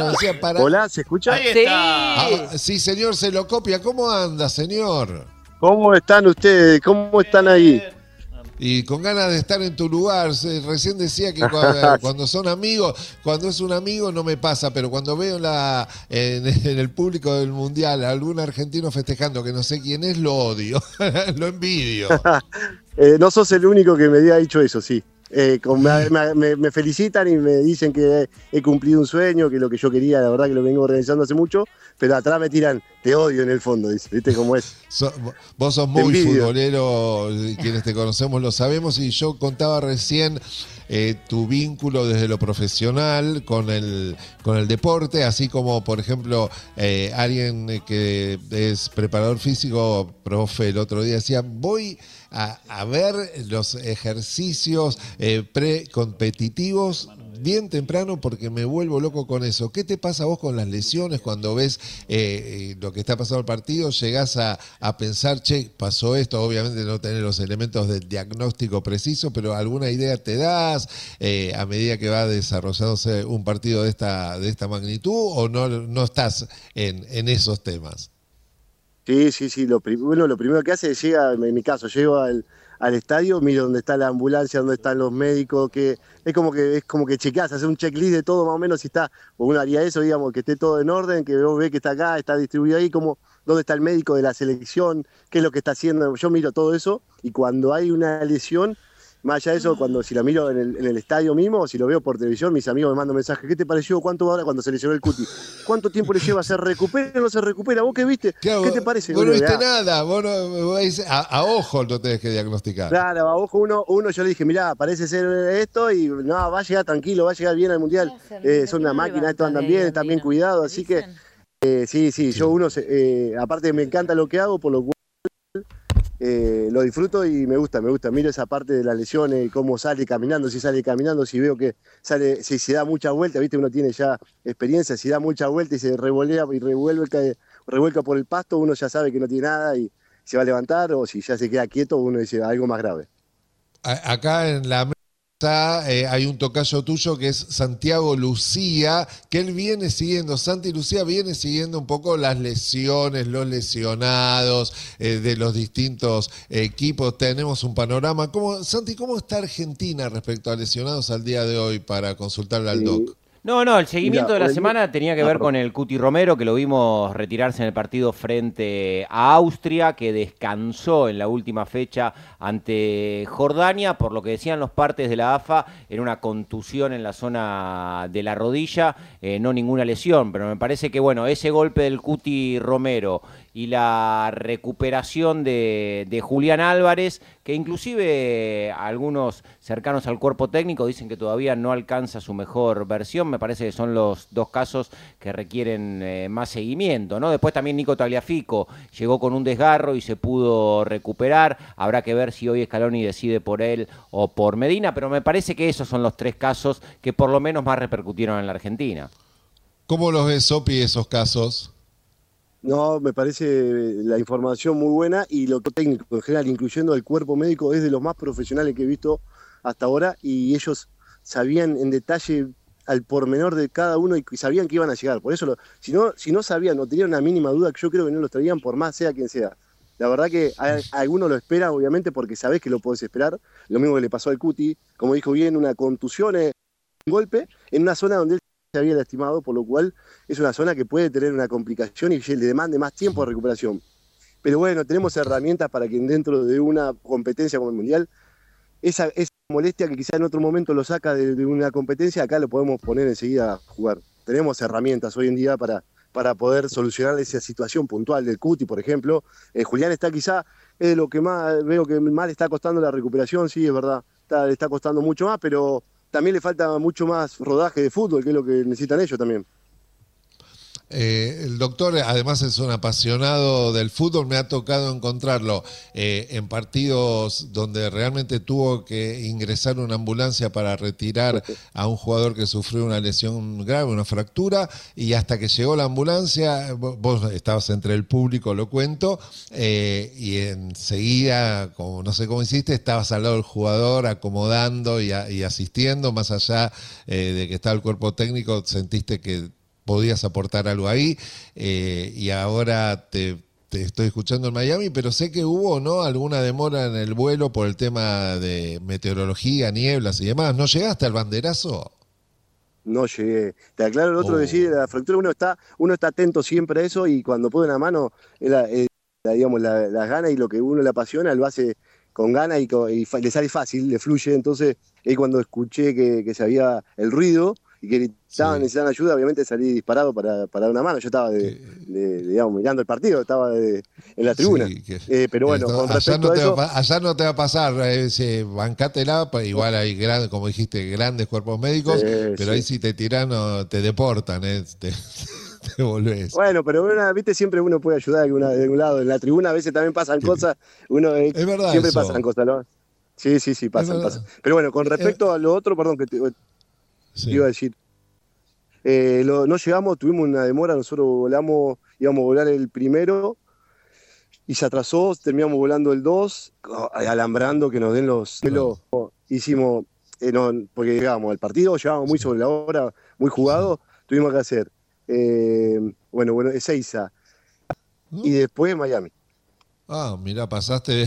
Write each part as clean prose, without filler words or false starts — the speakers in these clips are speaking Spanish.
Bueno, decía para... Hola, ¿se escucha? Ahí está. Ah, sí, señor, se lo copia. ¿Cómo anda, señor? ¿Cómo están ustedes? ¿Cómo están ahí? Y con ganas de estar en tu lugar. Recién decía que cuando son amigos, cuando es un amigo no me pasa, pero cuando veo en el público del Mundial a algún argentino festejando que no sé quién es, lo odio, lo envidio. No sos el único que me ha dicho eso, sí. Me felicitan y me dicen que he cumplido un sueño, que lo que yo quería, la verdad que lo vengo organizando hace mucho, pero atrás me tiran, te odio en el fondo, dice, ¿viste cómo es? Vos sos muy futbolero, quienes te conocemos lo sabemos, y yo contaba recién tu vínculo desde lo profesional con el deporte, así como, por ejemplo, alguien que es preparador físico, profe, el otro día decía, voy a ver los ejercicios precompetitivos bien temprano porque me vuelvo loco con eso. ¿Qué te pasa a vos con las lesiones cuando ves lo que está pasando el partido? ¿Llegás a pensar, che, pasó esto? Obviamente no tener los elementos del diagnóstico preciso, pero ¿alguna idea te das a medida que va desarrollándose un partido de esta magnitud o no estás en esos temas? Sí. Lo primero que hace es llega, en mi caso, llego al estadio, miro dónde está la ambulancia, dónde están los médicos, que es como que chequeás, haces un checklist de todo más o menos si está, o uno haría eso, digamos, que esté todo en orden, que vos ves que está acá, está distribuido ahí, como dónde está el médico de la selección, qué es lo que está haciendo. Yo miro todo eso y cuando hay una lesión, más allá de eso, si la miro en el estadio mismo, o si lo veo por televisión, mis amigos me mandan mensajes, ¿qué te pareció? ¿Cuánto va ahora cuando se lesionó el Cuti? ¿Cuánto tiempo le lleva? ¿Se recupera o no se recupera? ¿Vos qué viste? Claro, ¿Qué te parece? Vos no viste nada, vos a ojo no tenés que diagnosticar. Claro, a ojo uno yo le dije, mirá, parece ser esto y no, va a llegar tranquilo, va a llegar bien al Mundial. Son una máquina, estos andan bien, están bien cuidados, así que sí, yo aparte me encanta lo que hago, por lo cual lo disfruto y me gusta. Miro esa parte de las lesiones, cómo sale caminando, si veo que sale, si se da mucha vuelta, viste, uno tiene ya experiencia, si da mucha vuelta y se revolea y revuelca por el pasto, uno ya sabe que no tiene nada y se va a levantar, o si ya se queda quieto, uno dice algo más grave. Acá en la mesa hay un tocayo tuyo que es Santiago Lucía, que él viene siguiendo, Santi Lucía viene siguiendo un poco las lesiones, los lesionados de los distintos equipos. Tenemos un panorama. Santi, ¿cómo está Argentina respecto a lesionados al día de hoy para consultarle al doc? No, el seguimiento de la semana tenía que ver con el Cuti Romero, que lo vimos retirarse en el partido frente a Austria, que descansó en la última fecha ante Jordania, por lo que decían los partes de la AFA, era una contusión en la zona de la rodilla, no ninguna lesión, pero me parece que bueno, ese golpe del Cuti Romero y la recuperación de Julián Álvarez, que inclusive algunos cercanos al cuerpo técnico dicen que todavía no alcanza su mejor versión. Me parece que son los dos casos que requieren más seguimiento, ¿no? Después también Nico Tagliafico llegó con un desgarro y se pudo recuperar. Habrá que ver si hoy Scaloni decide por él o por Medina, pero me parece que esos son los tres casos que por lo menos más repercutieron en la Argentina. ¿Cómo los ves, Sopi, esos casos? No, me parece la información muy buena y lo técnico en general, incluyendo el cuerpo médico, es de los más profesionales que he visto hasta ahora y ellos sabían en detalle al pormenor de cada uno y sabían que iban a llegar. Por eso, si no sabían o tenían una mínima duda, yo creo que no los traían por más sea quien sea. La verdad que a algunos lo esperan, obviamente, porque sabés que lo podés esperar. Lo mismo que le pasó al Cuti, como dijo bien, una contusión, un golpe en una zona donde él se había lastimado, por lo cual es una zona que puede tener una complicación y le demande más tiempo de recuperación. Pero bueno, tenemos herramientas para que dentro de una competencia como el Mundial, esa molestia que quizá en otro momento lo saca de una competencia, acá lo podemos poner enseguida a jugar. Tenemos herramientas hoy en día para poder solucionar esa situación puntual del Cuti, por ejemplo. Julián está quizá, es lo que más veo que más le está costando la recuperación, sí, es verdad, le está costando mucho más, pero también le falta mucho más rodaje de fútbol, que es lo que necesitan ellos también. El doctor además es un apasionado del fútbol, me ha tocado encontrarlo en partidos donde realmente tuvo que ingresar una ambulancia para retirar a un jugador que sufrió una lesión grave, una fractura, y hasta que llegó la ambulancia, vos estabas entre el público, lo cuento, y enseguida, como no sé cómo hiciste, estabas al lado del jugador acomodando y asistiendo, más allá de que estaba el cuerpo técnico, sentiste que podías aportar algo ahí, y ahora te estoy escuchando en Miami, pero sé que hubo, ¿no?, alguna demora en el vuelo por el tema de meteorología, nieblas y demás. ¿No llegaste al banderazo? No llegué. Te aclaro el otro decir, la fractura uno está atento siempre a eso y cuando pone una mano, digamos, las ganas y lo que uno le apasiona, lo hace con ganas le sale fácil, le fluye. Entonces, ahí cuando escuché que se había el ruido y que necesitaban ayuda, obviamente salí disparado para dar una mano. Yo estaba digamos, mirando el partido, estaba en la tribuna. Sí, pero bueno, con respecto a eso... Allá no te va a pasar, bancátela, igual hay, como dijiste, grandes cuerpos médicos, pero ahí si te tiran, te deportan, te volvés. Bueno, pero viste, siempre uno puede ayudar de algún lado. En la tribuna a veces también pasan cosas, es verdad, siempre eso. pasan cosas, ¿no? Sí, pasan. Pero bueno, con respecto a lo otro, perdón, que te iba a decir. No llegamos, tuvimos una demora, nosotros íbamos a volar el primero y se atrasó, terminamos volando el 2, alambrando que nos den los... Hicimos, porque llegábamos al partido, llegábamos muy sobre la hora, muy jugado, tuvimos que hacer, bueno, Ezeiza y después Miami. Ah, mira, pasaste...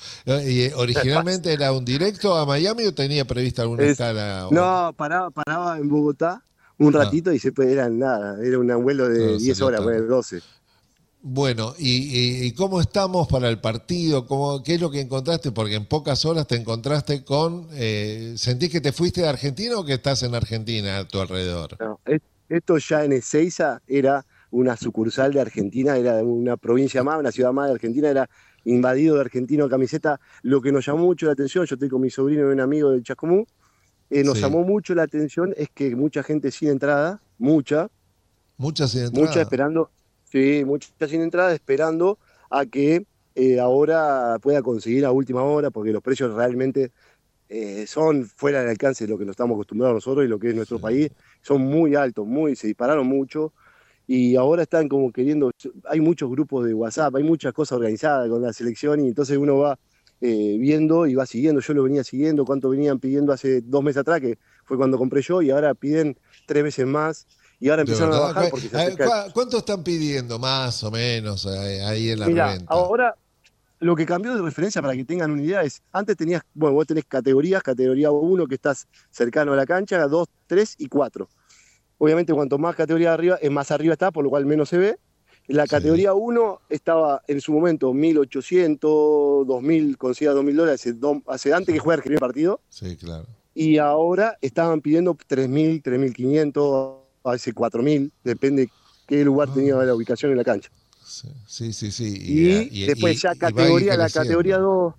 ¿Y originalmente era un directo a Miami o tenía prevista alguna escala? No, paraba en Bogotá un ratito y después era nada, era un vuelo de 10 horas, 12. Bueno, ¿y cómo estamos para el partido? ¿Qué es lo que encontraste? Porque en pocas horas te encontraste con... ¿Sentís que te fuiste de Argentina o que estás en Argentina a tu alrededor? No, esto ya en Ezeiza era una sucursal de Argentina, era una provincia más, una ciudad más de Argentina, era invadido de argentino camiseta. Lo que nos llamó mucho la atención, yo estoy con mi sobrino y un amigo del Chascomú, nos llamó mucho la atención es que mucha gente sin entrada, mucha sin entrada, esperando, mucha sin entrada, esperando a que ahora pueda conseguir a última hora, porque los precios realmente son fuera del alcance de lo que nos estamos acostumbrados nosotros y lo que es nuestro país, son muy altos, se dispararon mucho, y ahora están como queriendo, hay muchos grupos de WhatsApp, hay muchas cosas organizadas con la selección, y entonces uno va viendo y va siguiendo. Yo lo venía siguiendo, cuánto venían pidiendo hace 2 meses atrás, que fue cuando compré yo, y ahora piden 3 veces más, y ahora empezaron a bajar porque se acerca. ¿Cuánto están pidiendo más o menos ahí en la reventa? Ahora lo que cambió de referencia, para que tengan una idea, es, antes tenías, vos tenés categorías, categoría 1 que estás cercano a la cancha, 2, 3 y 4. Obviamente cuanto más categoría arriba, más arriba está, por lo cual menos se ve. La categoría 1 estaba en su momento 1.800, 2.000, consiga $2.000 hace antes que juegue el primer partido. Sí, claro. Y ahora estaban pidiendo 3.000, 3.500, a veces 4.000, depende qué lugar tenía la ubicación en la cancha. Sí. Y después ya la categoría 2,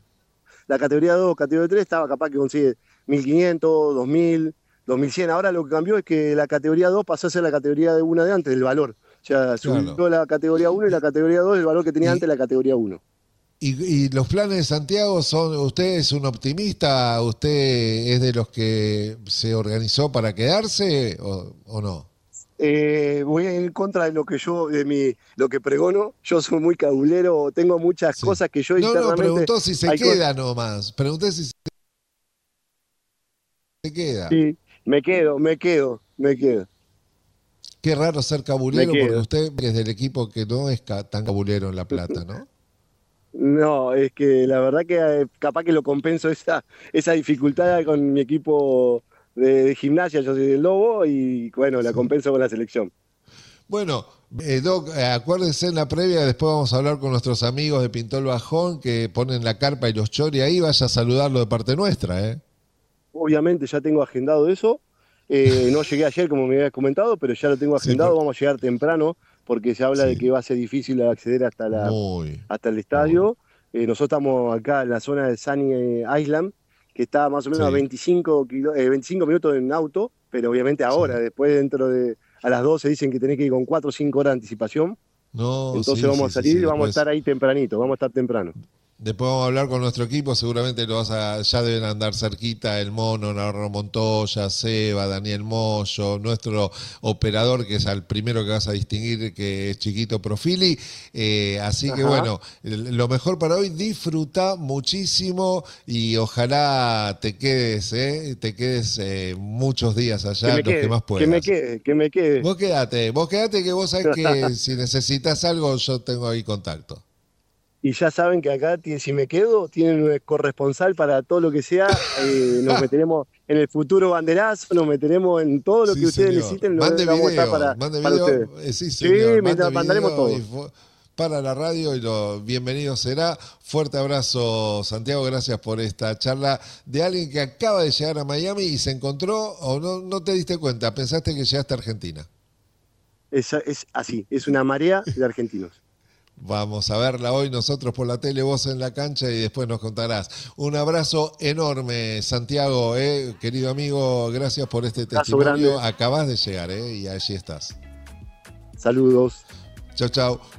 categoría 3 estaba capaz que consigue 1.500, 2.000, 2.100. Ahora lo que cambió es que la categoría 2 pasó a ser la categoría de una de antes, del valor. O sea, subió la categoría 1 y la categoría 2 el valor que tenía antes la categoría 1. ¿Y los planes de Santiago son, usted es un optimista, usted es de los que se organizó para quedarse o no? Voy en contra de lo que lo que pregono. Yo soy muy cabulero, tengo muchas cosas que yo internamente... No, preguntó si se queda nomás. Pregunté si se queda. Sí, me quedo. Qué raro ser cabulero, porque usted es del equipo que no es tan cabulero en La Plata, ¿no? No, es que la verdad que capaz que lo compenso esa dificultad con mi equipo de gimnasia. Yo soy del Lobo y bueno, la compenso con la selección. Bueno, Doc, acuérdense en la previa, después vamos a hablar con nuestros amigos de Pintó el Bajón que ponen la carpa y los chori ahí, vaya a saludarlo de parte nuestra, ¿eh? Obviamente ya tengo agendado eso. No llegué ayer, como me habías comentado, pero ya lo tengo agendado. Vamos a llegar temprano, porque se habla de que va a ser difícil acceder hasta el estadio. Nosotros estamos acá en la zona de Sunny Island, que está más o menos a 25 minutos en auto, pero obviamente ahora, después a las 12 dicen que tenés que ir con 4 o 5 horas de anticipación. Entonces vamos a salir y vamos a estar ahí tempranito, vamos a estar temprano. Después vamos a hablar con nuestro equipo, seguramente ya deben andar cerquita el Mono, Navarro Montoya, Seba, Daniel Moyo, nuestro operador, que es el primero que vas a distinguir, que es Chiquito Profili. Así que bueno, lo mejor para hoy, disfruta muchísimo y ojalá te quedes muchos días allá, los que más puedas. Que me quede. Vos quedate, que vos sabés que si necesitas algo, yo tengo ahí contacto. Y ya saben que acá, si me quedo, tienen un corresponsal para todo lo que sea. Nos meteremos en el futuro banderazo, nos meteremos en todo lo que ustedes necesiten. Mande vamos video, a estar mande para video. ustedes. Sí, mandaremos todo. Para la radio y bienvenido será. Fuerte abrazo, Santiago, gracias por esta charla de alguien que acaba de llegar a Miami y se encontró, o no te diste cuenta, pensaste que llegaste a Argentina. Es así, es una marea de argentinos. Vamos a verla hoy nosotros por la tele, vos en la cancha y después nos contarás. Un abrazo enorme, Santiago, querido amigo, gracias por este testimonio. Acabás de llegar y allí estás. Saludos. Chau, chau.